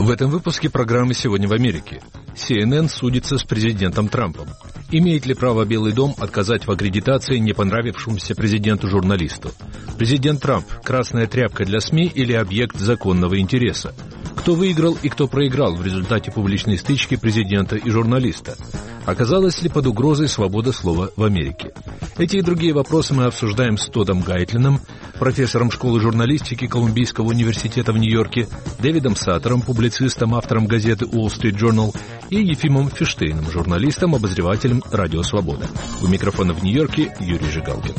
В этом выпуске программы «Сегодня в Америке». CNN судится с президентом Трампом. Имеет ли право Белый дом отказать в аккредитации не понравившемуся президенту-журналисту? Президент Трамп – красная тряпка для СМИ или объект законного интереса? Кто выиграл и кто проиграл в результате публичной стычки президента и журналиста? Оказалась ли под угрозой свобода слова в Америке? Эти и другие вопросы мы обсуждаем с Тодом Гайтлином, профессором школы журналистики Колумбийского университета в Нью-Йорке, Дэвидом Саттером, публицистом, автором газеты Wall Street Journal, и Ефимом Фиштейном, журналистом, обозревателем «Радио Свобода». У микрофона в Нью-Йорке Юрий Жигалкин.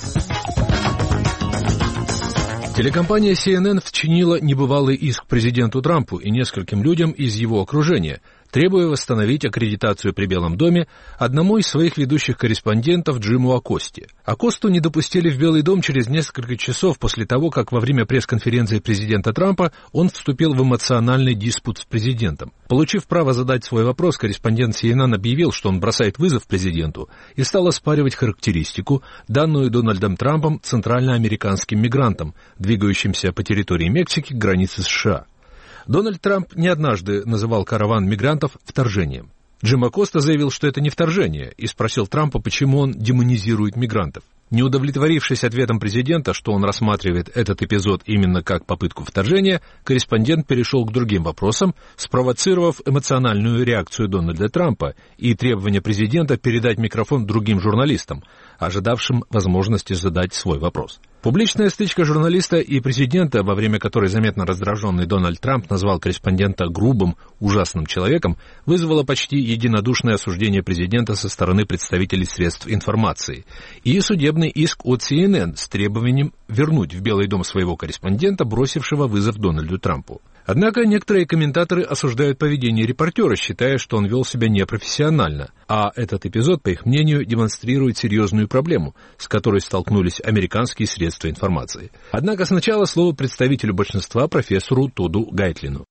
Телекомпания CNN вчинила небывалый иск президенту Трампу и нескольким людям из его окружения, требуя восстановить аккредитацию при Белом доме одному из своих ведущих корреспондентов Джиму Акосте. Акосту не допустили в Белый дом через несколько часов после того, как во время пресс-конференции президента Трампа он вступил в эмоциональный диспут с президентом. Получив право задать свой вопрос, корреспондент CNN объявил, что он бросает вызов президенту, и стал оспаривать характеристику, данную Дональдом Трампом центральноамериканским мигрантам, двигающимся по территории Мексики к границе США. Дональд Трамп не однажды называл караван мигрантов вторжением. Джим Акоста заявил, что это не вторжение, и спросил Трампа, почему он демонизирует мигрантов. Не удовлетворившись ответом президента, что он рассматривает этот эпизод именно как попытку вторжения, корреспондент перешел к другим вопросам, спровоцировав эмоциональную реакцию Дональда Трампа и требование президента передать микрофон другим журналистам, ожидавшим возможности задать свой вопрос. Публичная стычка журналиста и президента, во время которой заметно раздраженный Дональд Трамп назвал корреспондента грубым, ужасным человеком, вызвала почти единодушное осуждение президента со стороны представителей средств информации и судебный иск от CNN с требованием вернуть в Белый дом своего корреспондента, бросившего вызов Дональду Трампу. Однако некоторые комментаторы осуждают поведение репортера, считая, что он вел себя непрофессионально, а этот эпизод, по их мнению, демонстрирует серьезную проблему, с которой столкнулись американские средства информации. Однако сначала слово представителю большинства, профессору Тоду Гайтлину.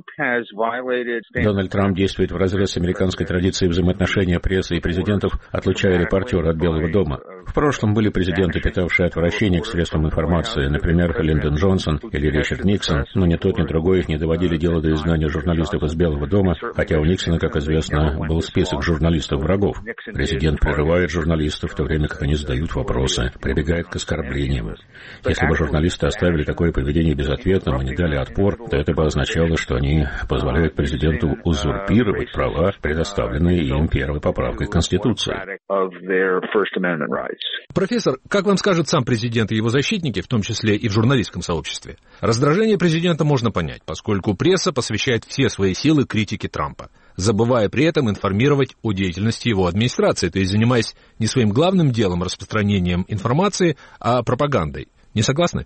Дональд Трамп действует вразрез с американской традицией взаимоотношения прессы и президентов, отлучая репортера от Белого дома. В прошлом были президенты, питавшие отвращение к средствам информации, например, Линдон Джонсон или Ричард Никсон, но ни тот, ни другой их не доводили дело до изгнания журналистов из Белого дома, хотя у Никсона, как известно, был список журналистов-врагов. Президент прерывает журналистов, в то время как они задают вопросы, прибегает к оскорблениям. Если бы журналисты оставили такое поведение безответным и не дали отпор, то это бы означало, что они позволяют президенту узурпировать права, предоставленные им первой поправкой Конституции. Профессор, как вам скажет сам президент и его защитники, в том числе и в журналистском сообществе? Раздражение президента можно понять, поскольку пресса посвящает все свои силы критике Трампа, забывая при этом информировать о деятельности его администрации, то есть занимаясь не своим главным делом распространением информации, а пропагандой. Не согласны?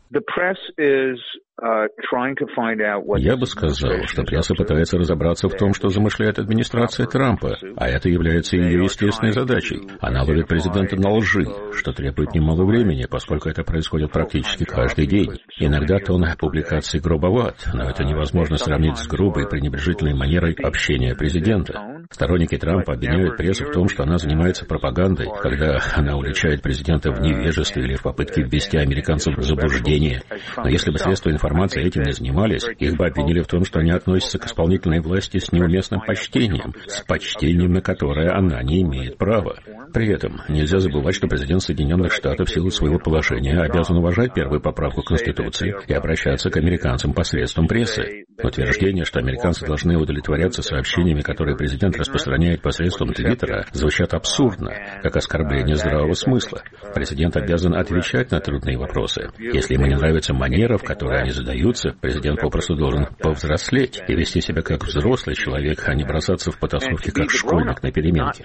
Я бы сказал, что пресса пытается разобраться в том, что замышляет администрация Трампа, а это является ее естественной задачей. Она ловит президента на лжи, что требует немало времени, поскольку это происходит практически каждый день. Иногда тон публикаций грубоват, но это невозможно сравнить с грубой пренебрежительной манерой общения президента. Сторонники Трампа обвиняют прессу в том, что она занимается пропагандой, когда она уличает президента в невежестве или в попытке ввести американцев в заблуждение. Но если бы средства информации этим не занимались, их бы обвинили в том, что они относятся к исполнительной власти с неуместным почтением, с почтением, на которое она не имеет права. При этом нельзя забывать, что президент Соединенных Штатов в силу своего положения обязан уважать первую поправку Конституции и обращаться к американцам посредством прессы. Утверждение, что американцы должны удовлетворяться сообщениями, которые президент распространяет посредством Твиттера, звучат абсурдно, как оскорбление здравого смысла. Президент обязан отвечать на трудные вопросы. Если ему не нравится манера, в которой они задаются, президент попросту должен повзрослеть и вести себя как взрослый человек, а не бросаться в потасовки как школьник на переменке.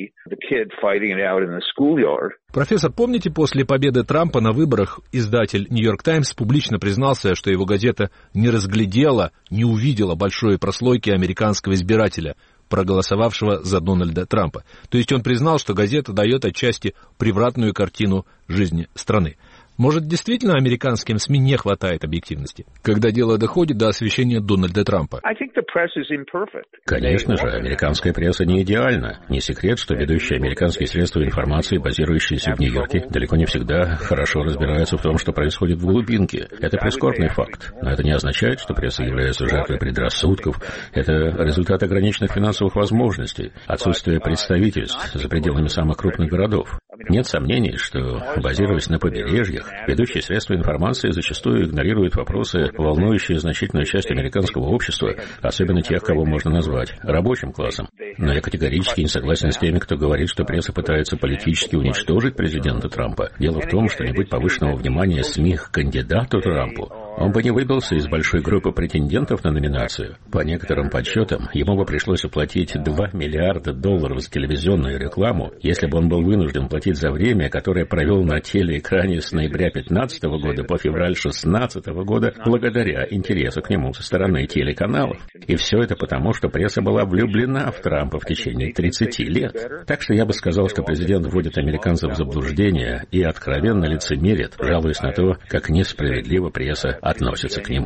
Профессор, помните, после победы Трампа на выборах издатель «Нью-Йорк Таймс» публично признался, что его газета не разглядела, не увидела большой прослойки американского избирателя, проголосовавшего за Дональда Трампа. То есть он признал, что газета дает отчасти превратную картину жизни страны. Может, действительно американским СМИ не хватает объективности, когда дело доходит до освещения Дональда Трампа? Конечно же, американская пресса не идеальна. Не секрет, что ведущие американские средства информации, базирующиеся в Нью-Йорке, далеко не всегда хорошо разбираются в том, что происходит в глубинке. Это прискорбный факт. Но это не означает, что пресса является жертвой предрассудков. Это результат ограниченных финансовых возможностей, отсутствие представительств за пределами самых крупных городов. Нет сомнений, что, базируясь на побережьях, ведущие средства информации зачастую игнорируют вопросы, волнующие значительную часть американского общества, особенно тех, кого можно назвать рабочим классом. Но я категорически не согласен с теми, кто говорит, что пресса пытается политически уничтожить президента Трампа. Дело в том, что не будь повышенного внимания СМИ к кандидату Трампу, он бы не выбился из большой группы претендентов на номинацию. По некоторым подсчетам, ему бы пришлось уплатить $2 миллиарда за телевизионную рекламу, если бы он был вынужден платить за время, которое провел на телеэкране с ноября 2015 года по февраль 2016 года, благодаря интересу к нему со стороны телеканалов. И все это потому, что пресса была влюблена в Трампа в течение 30 лет. Так что я бы сказал, что президент вводит американцев в заблуждение и откровенно лицемерит, жалуясь на то, как несправедливо пресса относится к нему.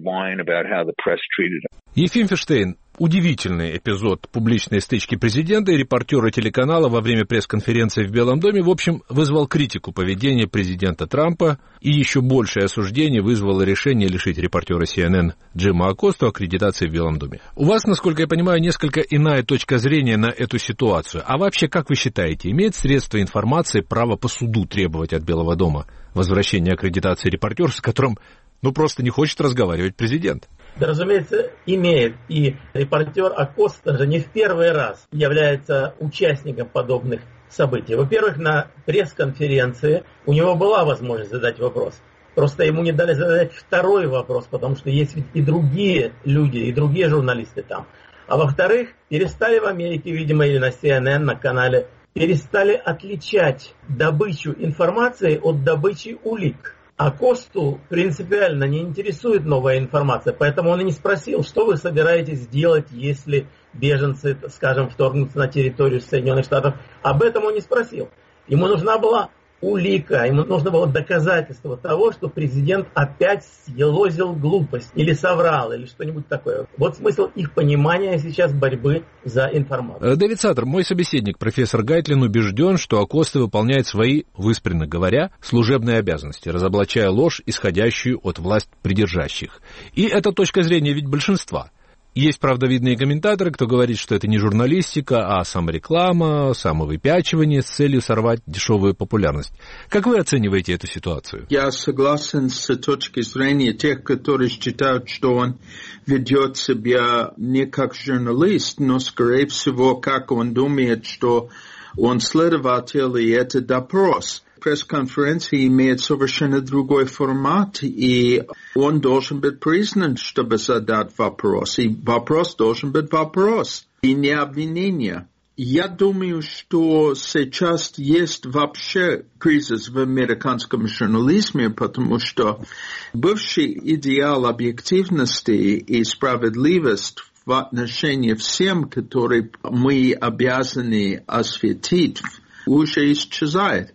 Ефим Ферштейн, удивительный эпизод публичной стычки президента и репортера телеканала во время пресс-конференции в Белом доме, в общем, вызвал критику поведения президента Трампа, и еще большее осуждение вызвало решение лишить репортера CNN Джима Акосту аккредитации в Белом доме. У вас, насколько я понимаю, несколько иная точка зрения на эту ситуацию. А вообще, как вы считаете, имеет средства информации право по суду требовать от Белого дома возвращения аккредитации репортера, с которым, просто не хочет разговаривать президент? Да, разумеется, имеет. И репортер Акоста же не в первый раз является участником подобных событий. Во-первых, на пресс-конференции у него была возможность задать вопрос. Просто ему не дали задать второй вопрос, потому что есть ведь и другие люди, и другие журналисты там. А во-вторых, перестали в Америке, видимо, или на CNN, на канале, перестали отличать добычу информации от добычи улик. А Косту принципиально не интересует новая информация, поэтому он и не спросил, что вы собираетесь делать, если беженцы, скажем, вторгнутся на территорию Соединенных Штатов. Об этом он не спросил. Ему нужна была улика, ему нужно было доказательство того, что президент опять съелозил глупость, или соврал, или что-нибудь такое. Вот смысл их понимания сейчас борьбы за информацию. Дэвид Саттер, мой собеседник, профессор Гайтлин, убежден, что Акоста выполняет свои, выспренно говоря, служебные обязанности, разоблачая ложь, исходящую от власть придержащих. И это точка зрения ведь большинства. Есть, правда, видные комментаторы, кто говорит, что это не журналистика, а самореклама, самовыпячивание с целью сорвать дешевую популярность. Как вы оцениваете эту ситуацию? Я согласен с точки зрения тех, которые считают, что он ведет себя не как журналист, но, скорее всего, как он думает, что он следователь, и это допрос. Пресс-конференция имеет совершенно другой формат, и он должен быть признан, чтобы задать вопрос. И вопрос должен быть вопрос, и не обвинение. Я думаю, что сейчас есть вообще кризис в американском журнализме, потому что бывший идеал объективности и справедливости в отношении всем, которые мы обязаны осветить, уже исчезает.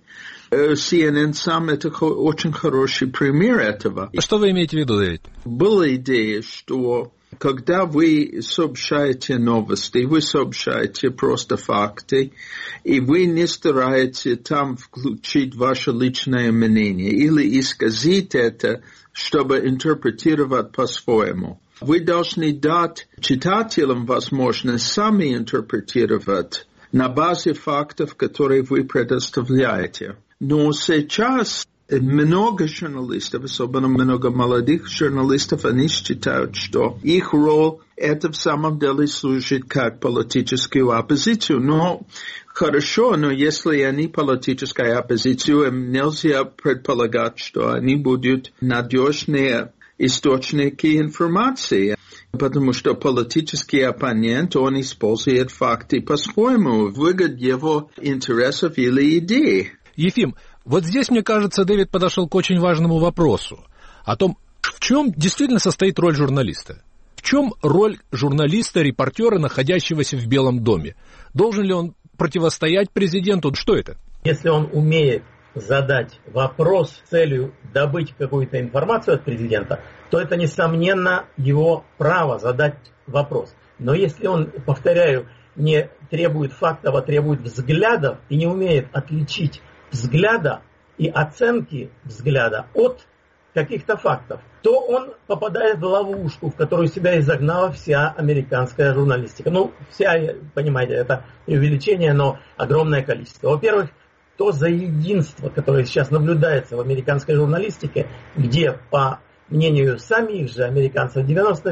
CNN сам это очень хороший пример этого. Что вы имеете в виду, Дэвид? Была идея, что когда вы сообщаете новости, вы сообщаете просто факты, и вы не стараетесь там включить ваше личное мнение или исказить это, чтобы интерпретировать по-своему. Вы должны дать читателям возможность сами интерпретировать на базе фактов, которые вы предоставляете. Но сейчас много журналистов, особенно много молодых журналистов, они считают, что их роль это в самом деле служит как политическую оппозицию. Но хорошо, но если они политическая оппозиция, им нельзя предполагать, что они будут надежные источники информации. Потому что политический оппонент, он использует факты по-своему, выгод его интересов или идей. Ефим, вот здесь, мне кажется, Дэвид подошел к очень важному вопросу. О том, в чем действительно состоит роль журналиста. В чем роль журналиста, репортера, находящегося в Белом доме? Должен ли он противостоять президенту? Что это? Если он умеет задать вопрос с целью добыть какую-то информацию от президента, то это, несомненно, его право задать вопрос. Но если он, повторяю, не требует фактов, а требует взглядов и не умеет отличить взгляда и оценки взгляда от каких-то фактов, то он попадает в ловушку, в которую себя изогнала вся американская журналистика. Ну, вся, понимаете, это преувеличение, но огромное количество. Во-первых, то заединство, которое сейчас наблюдается в американской журналистике, где, по мнению самих же американцев,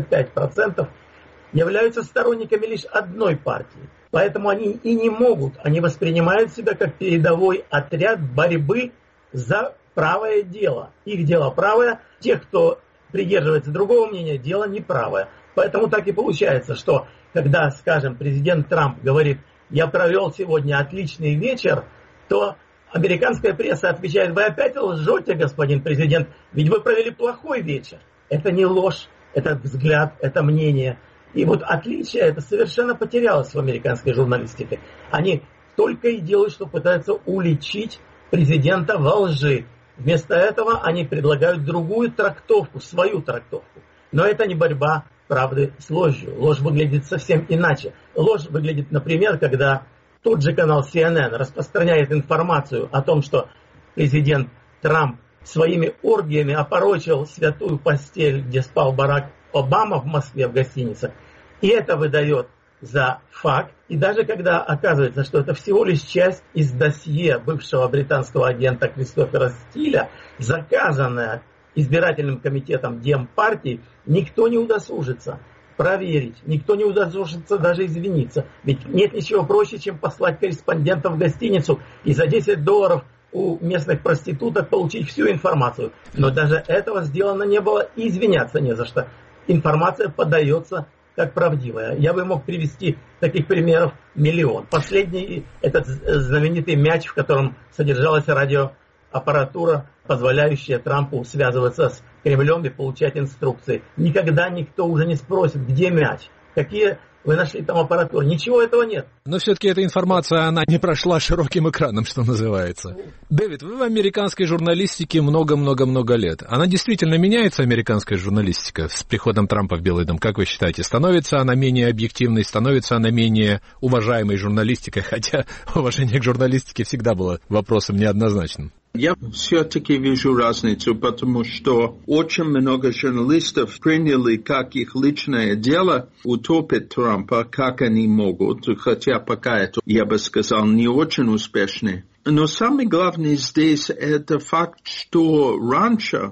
95% являются сторонниками лишь одной партии. Поэтому они и не могут, они воспринимают себя как передовой отряд борьбы за правое дело. Их дело правое, тех, кто придерживается другого мнения, дело неправое. Поэтому так и получается, что когда, скажем, президент Трамп говорит: «Я провел сегодня отличный вечер», то американская пресса отвечает: «Вы опять лжете, господин президент, ведь вы провели плохой вечер». Это не ложь, это взгляд, это мнение. И вот отличие это совершенно потерялось в американской журналистике. Они только и делают, что пытаются уличить президента во лжи. Вместо этого они предлагают другую трактовку, свою трактовку. Но это не борьба правды с ложью. Ложь выглядит совсем иначе. Ложь выглядит, например, когда тот же канал CNN распространяет информацию о том, что президент Трамп своими оргиями опорочил святую постель, где спал Барак Обама в Москве в гостинице. И это выдает за факт. И даже когда оказывается, что это всего лишь часть из досье бывшего британского агента Кристофера Стиля, заказанная избирательным комитетом Демпартии, никто не удосужится проверить, никто не удосужится даже извиниться. Ведь нет ничего проще, чем послать корреспондента в гостиницу и за $10 у местных проституток получить всю информацию. Но даже этого сделано не было, и извиняться не за что. Информация подается как правдивая. Я бы мог привести таких примеров миллион. Последний — этот знаменитый мяч, в котором содержалась радиоаппаратура, позволяющая Трампу связываться с Кремлем и получать инструкции. Никогда никто уже не спросит, где мяч, какие вы нашли там аппаратуру. Ничего этого нет. Но все-таки эта информация, она не прошла широким экраном, что называется. Дэвид, вы в американской журналистике много-много-много лет. Она действительно меняется, американская журналистика, с приходом Трампа в Белый дом? Как вы считаете, становится она менее объективной, становится она менее уважаемой журналистикой? Хотя уважение к журналистике всегда было вопросом неоднозначным. Я все-таки вижу разницу, потому что очень много журналистов приняли как их личное дело утопить Трампа, как они могут, хотя пока это, я бы сказал, не очень успешно. Но самое главное здесь это факт, что раньше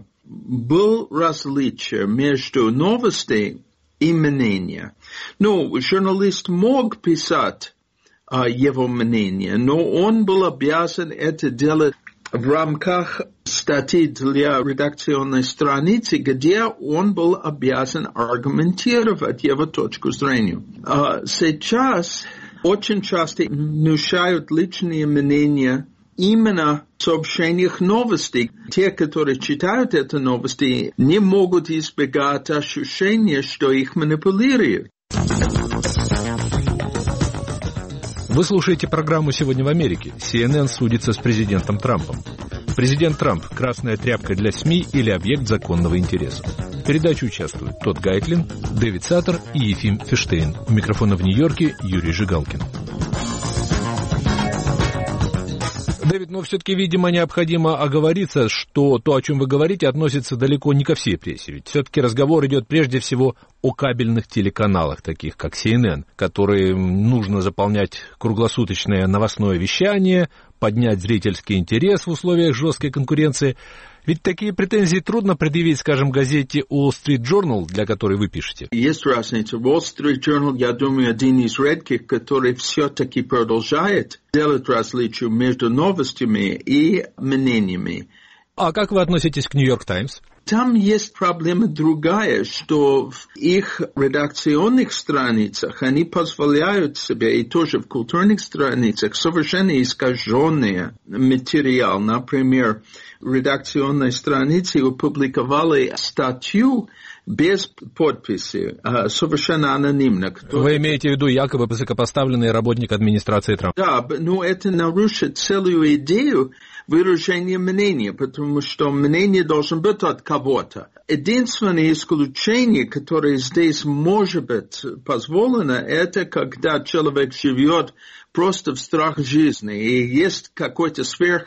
был различие между новостью и мнением. Ну, журналист мог писать его мнение, но он был обязан это делать в рамках статьи для редакционной страницы, где он был обязан аргументировать его точку зрения. Сейчас очень часто внушают личные мнения именно в сообщениях новостей. Те, которые читают эти новости, не могут избегать ощущения, что их манипулируют. Вы слушаете программу «Сегодня в Америке». CNN судится с президентом Трампом. Президент Трамп – красная тряпка для СМИ или объект законного интереса. В передаче участвуют Тодд Гайтлин, Дэвид Саттер и Ефим Фиштейн. У микрофона в Нью-Йорке Юрий Жигалкин. Дэвид, но все-таки, видимо, необходимо оговориться, что то, о чем вы говорите, относится далеко не ко всей прессе. Ведь все-таки разговор идет прежде всего о кабельных телеканалах, таких как CNN, которые нужно заполнять круглосуточное новостное вещание, поднять зрительский интерес в условиях жесткой конкуренции. Ведь такие претензии трудно предъявить, скажем, газете Wall Street Journal, для которой вы пишете. Есть разница. Wall Street Journal, я думаю, один из редких, который все-таки продолжает делать различия между новостями и мнениями. А как вы относитесь к New York Times? Там есть проблема другая, что в их редакционных страницах они позволяют себе, и тоже в культурных страницах, совершенно искаженный материал. Например, редакционной странице опубликовали статью без подписи, совершенно анонимно. Вы имеете в виду якобы высокопоставленный работник администрации Трампа? Да, но это нарушит целую идею выражения мнения, потому что мнение должно быть от кого-то. Единственное исключение, которое здесь может быть позволено, это когда человек живет просто в страх жизни, и есть какой-то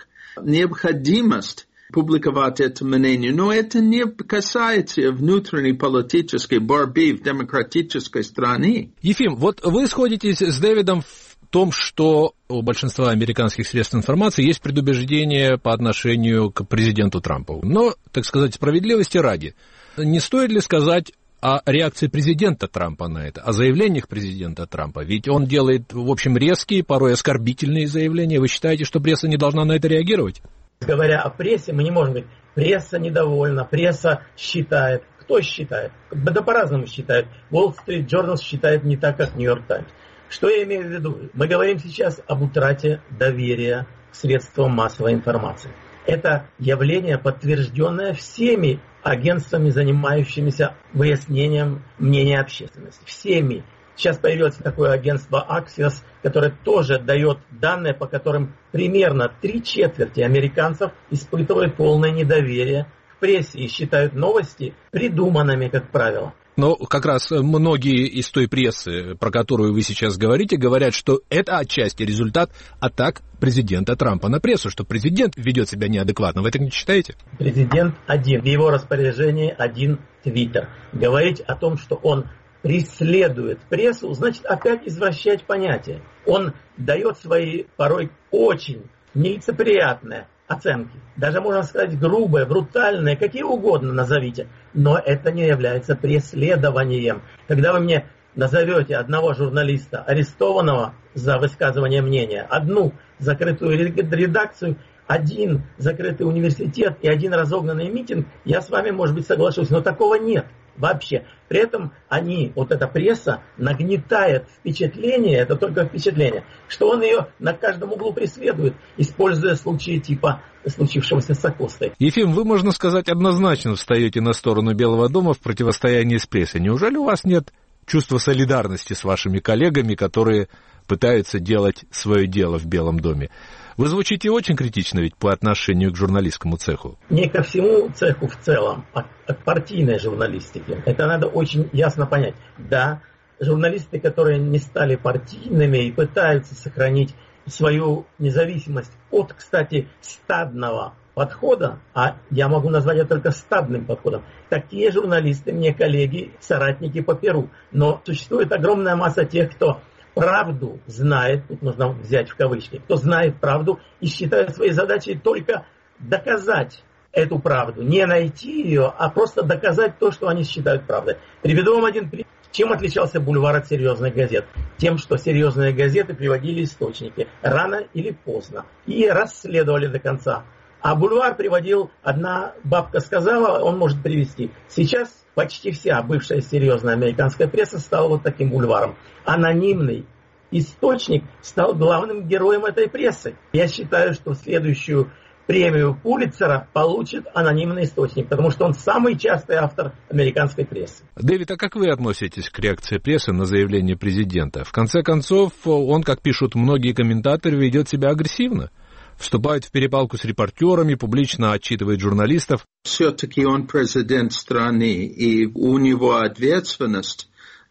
сверхнеобходимость публиковать это мнение. Но это не касается внутренней политической борьбы в демократической стране. Ефим, вот вы сходитесь с Дэвидом в том, что у большинства американских средств информации есть предубеждение по отношению к президенту Трампу. Но, так сказать, справедливости ради, не стоит ли сказать о реакции президента Трампа на это, о заявлениях президента Трампа? Ведь он делает, в общем, резкие, порой оскорбительные заявления. Вы считаете, что пресса не должна на это реагировать? Говоря о прессе, мы не можем говорить, пресса недовольна, пресса считает. Кто считает? Да по-разному считает. Wall Street Journal считает не так, как New York Times. Что я имею в виду? Мы говорим сейчас об утрате доверия к средствам массовой информации. Это явление, подтвержденное всеми агентствами, занимающимися выяснением мнения общественности. Всеми. Сейчас появилось такое агентство Axios, которое тоже дает данные, по которым примерно 3/4 американцев испытывают полное недоверие к прессе и считают новости придуманными, как правило. Но как раз многие из той прессы, про которую вы сейчас говорите, говорят, что это отчасти результат атак президента Трампа на прессу, что президент ведет себя неадекватно. Вы это не считаете? Президент один. В его распоряжении один твиттер. Говорить о том, что он преследует прессу, значит опять извращать понятия. Он дает свои порой очень нелицеприятные оценки. Даже, можно сказать, грубые, брутальные, какие угодно назовите. Но это не является преследованием. Когда вы мне назовете одного журналиста, арестованного за высказывание мнения, одну закрытую редакцию, один закрытый университет и один разогнанный митинг, я с вами, может быть, соглашусь, но такого нет вообще. При этом вот эта пресса нагнетает впечатление, это только впечатление, что он ее на каждом углу преследует, используя случаи типа случившегося с Акостой. Ефим, вы, можно сказать, однозначно встаете на сторону Белого дома в противостоянии с прессой. Неужели у вас нет чувства солидарности с вашими коллегами, которые пытаются делать свое дело в Белом доме? Вы звучите очень критично ведь по отношению к журналистскому цеху. Не ко всему цеху в целом, а к партийной журналистике. Это надо очень ясно понять. Да, журналисты, которые не стали партийными и пытаются сохранить свою независимость от, кстати, стадного подхода, а я могу назвать это только стадным подходом, такие журналисты мне коллеги, соратники по перу. Но существует огромная масса тех, кто правду знает, тут нужно взять в кавычки, кто знает правду и считает своей задачей только доказать эту правду, не найти ее, а просто доказать то, что они считают правдой. Приведу вам один пример. Чем отличался бульвар от серьезных газет? Тем, что серьезные газеты приводили источники рано или поздно и расследовали до конца. А бульвар приводил, одна бабка сказала, он может привести. Сейчас почти вся бывшая серьезная американская пресса стала вот таким бульваром. Анонимный источник стал главным героем этой прессы. Я считаю, что следующую премию Пулитцера получит анонимный источник, потому что он самый частый автор американской прессы. Дэвид, а как вы относитесь к реакции прессы на заявление президента? В конце концов, он, как пишут многие комментаторы, ведет себя агрессивно. Вступает в перепалку с репортерами, публично отчитывает журналистов. Все-таки он президент страны, и у него ответственность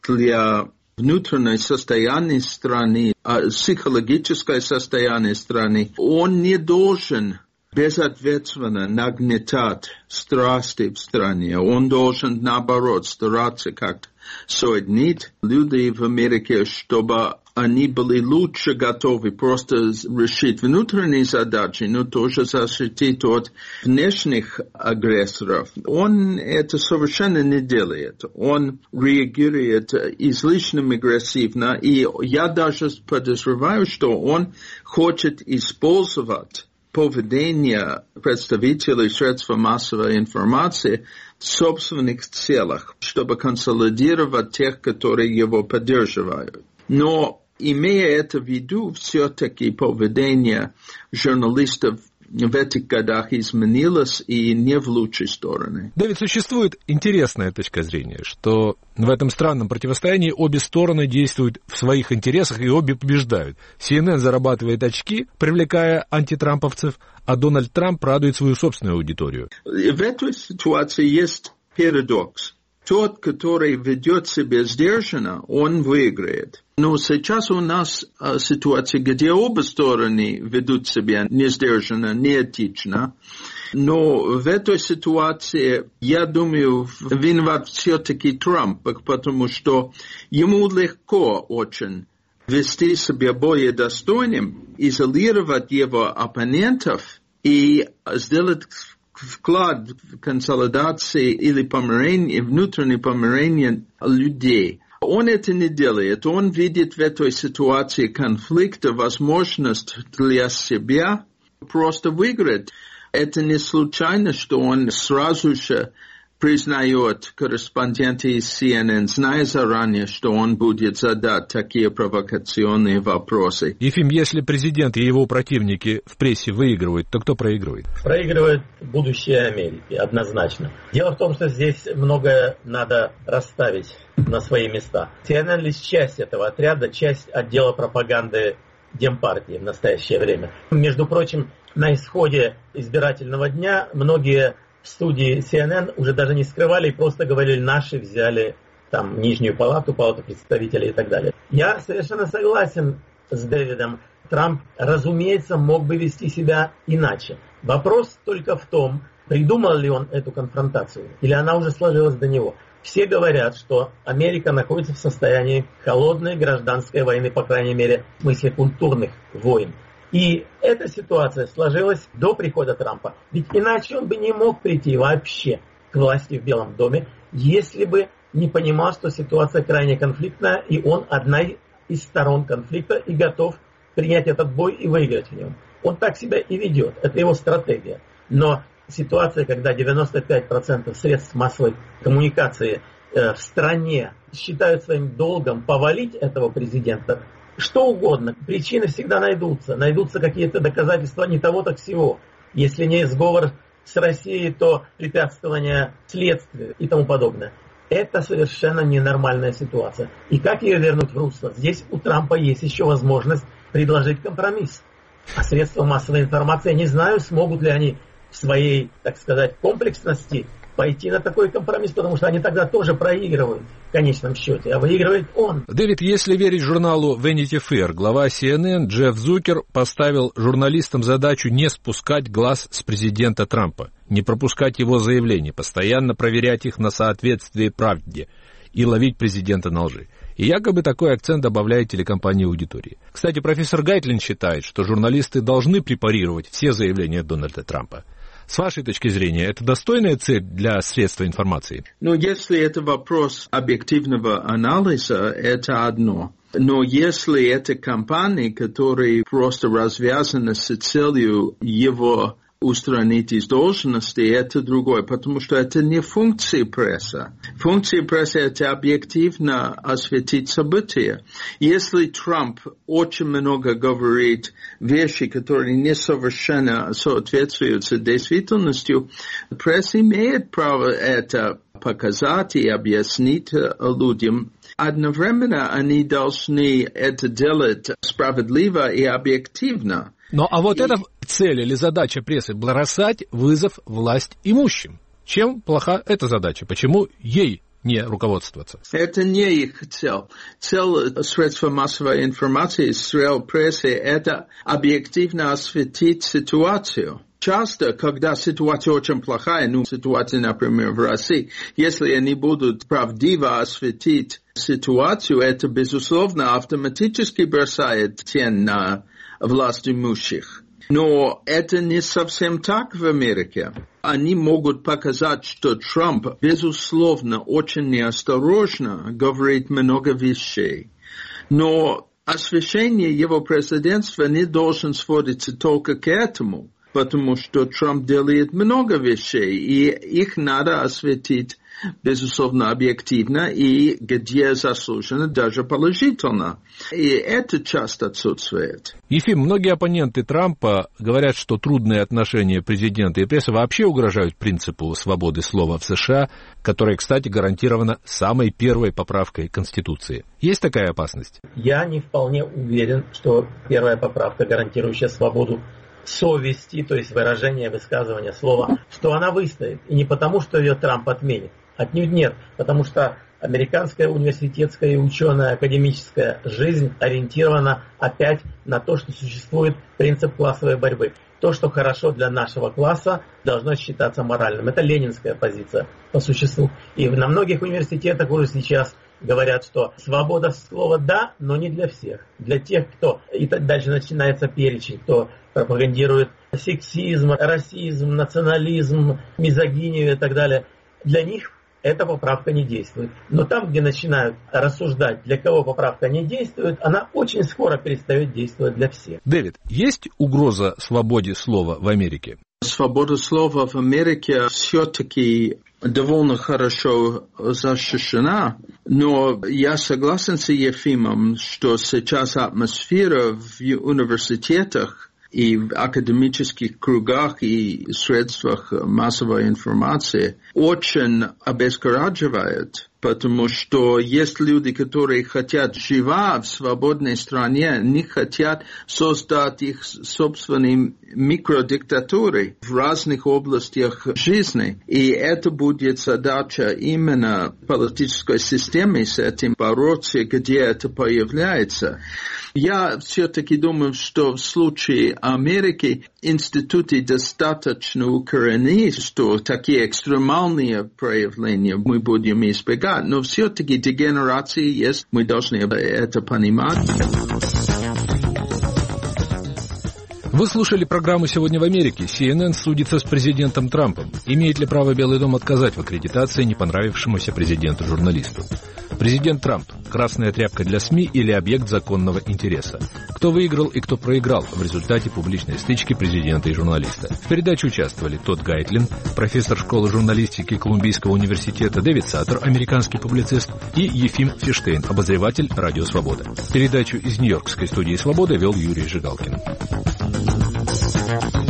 для внутреннего состояния страны, психологическое состояние страны. Он не должен безответственно нагнетать страсти в стране. Он должен, наоборот, стараться как-то соединить людей в Америке, чтобы они были лучше готовы просто решить внутренние задачи, но тоже защитить от внешних агрессоров. Он это совершенно не делает. Он реагирует излишне агрессивно, и я даже подозреваю, что он хочет использовать поведение представителей средств массовой информации в собственных целях, чтобы консолидировать тех, которые его поддерживают. Но, имея это в виду, все-таки поведение журналистов в этих годах изменилось и не в лучшей стороне. Дэвид, существует интересная точка зрения, что в этом странном противостоянии обе стороны действуют в своих интересах и обе побеждают. CNN зарабатывает очки, привлекая антитрамповцев, а Дональд Трамп радует свою собственную аудиторию. В этой ситуации есть парадокс. Тот, который ведет себя сдержанно, он выиграет. Но сейчас у нас ситуация, где оба стороны ведут себя несдержанно, неэтично. Но в этой ситуации, я думаю, виноват все-таки Трамп, потому что ему легко очень вести себя более достойным, изолировать его оппонентов и сделать вклад в консолидации или помирение, внутреннее помирение людей. Он это не делает. Он видит в этой ситуации конфликта возможность для себя просто выиграть. Это не случайно, что он сразу же признает корреспонденты из CNN, зная заранее, что он будет задать такие провокационные вопросы. Ефим, если президент и его противники в прессе выигрывают, то кто проигрывает? Проигрывает будущее Америки, однозначно. Дело в том, что здесь многое надо расставить на свои места. CNN лишь часть этого отряда, часть отдела пропаганды Демпартии в настоящее время. Между прочим, на исходе избирательного дня многие в студии CNN уже даже не скрывали и просто говорили, наши взяли там нижнюю палату представителей и так далее. Я совершенно согласен с Дэвидом. Трамп, разумеется, мог бы вести себя иначе. Вопрос только в том, придумал ли он эту конфронтацию, или она уже сложилась до него. Все говорят, что Америка находится в состоянии холодной гражданской войны, по крайней мере, в смысле культурных войн. И эта ситуация сложилась до прихода Трампа. Ведь иначе он бы не мог прийти вообще к власти в Белом доме, если бы не понимал, что ситуация крайне конфликтная, и он одна из сторон конфликта и готов принять этот бой и выиграть в нем. Он так себя и ведет. Это его стратегия. Но ситуация, когда 95% средств массовой коммуникации в стране считают своим долгом повалить этого президента, что угодно, причины всегда найдутся. Найдутся какие-то доказательства не того, так всего. Если не сговор с Россией, то препятствование следствию и тому подобное. Это совершенно ненормальная ситуация. И как ее вернуть в русло? Здесь у Трампа есть еще возможность предложить компромисс. А средства массовой информации, я не знаю, смогут ли они в своей, так сказать, комплексности пойти на такой компромисс, потому что они тогда тоже проигрывают в конечном счете, а выигрывает он. Дэвид, если верить журналу Vanity Fair, глава CNN Джефф Зукер поставил журналистам задачу не спускать глаз с президента Трампа, не пропускать его заявления, постоянно проверять их на соответствие правде и ловить президента на лжи. И якобы такой акцент добавляет телекомпания аудитории. Кстати, профессор Гайтлин считает, что журналисты должны препарировать все заявления Дональда Трампа. С вашей точки зрения, это достойная цель для средства информации? Ну, если это вопрос объективного анализа, это одно. Но если это кампании, которые просто развязаны с целью его устранить из должности, это другое, потому что это не функция прессы. Функция прессы – это объективно осветить события. Если Трамп очень много говорит вещи, которые не совершенно соответствуют с действительностью, пресса имеет право это показать и объяснить людям. Одновременно они должны это делать справедливо и объективно. Ну, а вот эта цель или задача прессы – бросать вызов власть имущим. Чем плоха эта задача? Почему ей не руководствоваться? Это не их цель. Цель средств массовой информации, цель прессы – это объективно осветить ситуацию. Часто, когда ситуация очень плохая, ситуация, например, в России, если они будут правдиво осветить ситуацию, это, безусловно, автоматически бросает тень на власть имущих. Но это не совсем так в Америке. Они могут показать, что Трамп, безусловно, очень неосторожно говорит много вещей. Но освещение его президентства не должен сводиться только к этому. потому что Трамп делает много вещей, и их надо осветить, безусловно, объективно и где заслуженно, даже положительно. И это часто отсутствует. Ефим, многие оппоненты Трампа говорят, что трудные отношения президента и прессы вообще угрожают принципу свободы слова в США, которая, кстати, гарантирована самой первой поправкой Конституции. Есть такая опасность? Я не вполне уверен, что первая поправка, гарантирующая свободу совести, то есть выражение, высказывания слова, что она выстоит. И не потому, что ее Трамп отменит. Отнюдь нет, потому что американская университетская и ученая академическая жизнь ориентирована опять на то, что существует принцип классовой борьбы. То, что хорошо для нашего класса, должно считаться моральным. Это ленинская позиция по существу. И на многих университетах уже сейчас говорят, что свобода слова да, но не для всех. Для тех, кто... И дальше начинается перечень, кто пропагандирует сексизм, расизм, национализм, мизогинию и так далее. Для них эта поправка не действует. Но там, где начинают рассуждать, для кого поправка не действует, она очень скоро перестает действовать для всех. Дэвид, есть угроза свободе слова в Америке? Свобода слова в Америке все-таки довольно хорошо защищена, но я согласен с Ефимом, что сейчас атмосфера в университетах и в академических кругах и средствах массовой информации очень обескураживает, потому что есть люди, которые хотят жить в свободной стране, не хотят создать их собственные микродиктатуры в разных областях жизни. И это будет задача именно политической системы с этим бороться, где это появляется. Я все-таки думаю, что в случае Америки институты достаточно укорены, что такие экстремальные проявления мы будем избегать. Но все-таки дегенерации есть, мы должны это понимать. Вы слушали программу «Сегодня в Америке». CNN судится с президентом Трампом. Имеет ли право Белый дом отказать в аккредитации не понравившемуся президенту-журналисту? Президент Трамп – красная тряпка для СМИ или объект законного интереса? Кто выиграл и кто проиграл в результате публичной стычки президента и журналиста? В передаче участвовали Тодд Гайтлин, профессор школы журналистики Колумбийского университета, Дэвид Саттер, американский публицист, и Ефим Фиштейн, обозреватель «Радио Свобода». Передачу из Нью-Йоркской студии «Свобода» вел Юрий Жигалкин.